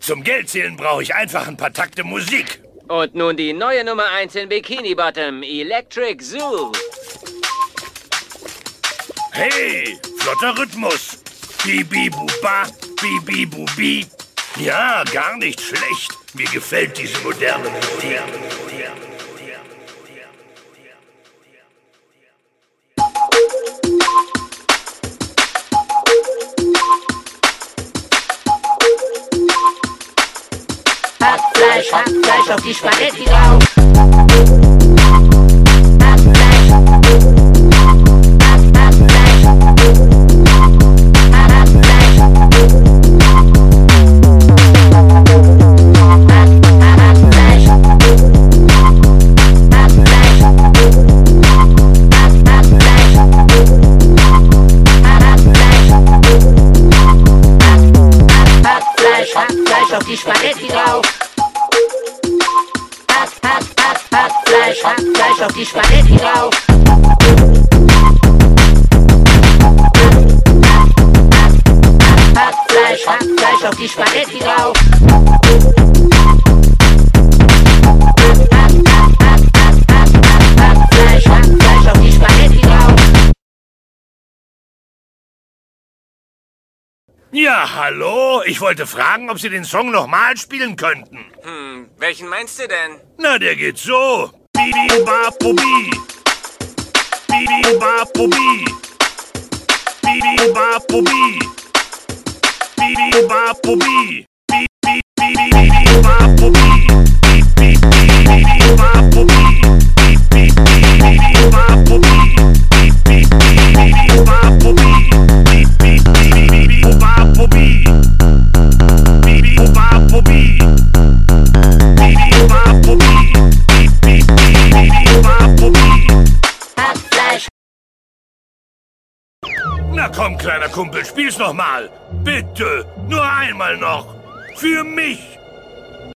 Zum Geldzählen brauche ich einfach ein paar Takte Musik. Und nun die neue Nummer 1 in Bikini Bottom, Electric Zoo. Hey, flotter Rhythmus. Bibi-Buba, Bibi-Bubi. Ja, gar nicht schlecht. Mir gefällt diese moderne Musik. Hackfleisch auf die Spaghetti drauf. Hackfleisch auf die Spaghetti drauf. Hackfleisch auf die Spaghetti drauf. Hackfleisch auf die Spaghetti drauf. Hackfleisch auf die Spaghetti drauf. Ja, hallo? Ich wollte fragen, ob Sie den Song nochmal spielen könnten. Welchen meinst du denn? Na, der geht so. Bibi-Ba-Bubi. Bibi-Ba-Bubi. Bibi-Ba-Bubi. Bibi-Ba-Bubi. Bibi-Ba-Bubi. Bibi-Ba-Bubi. Bibi-Ba-Bubi. Bibi-Ba-Bubi. Bibi-Ba-Bubi. Bibi-Ba-Bubi. Na komm, kleiner Kumpel, spiel's noch mal. Bitte, nur einmal noch. Für mich.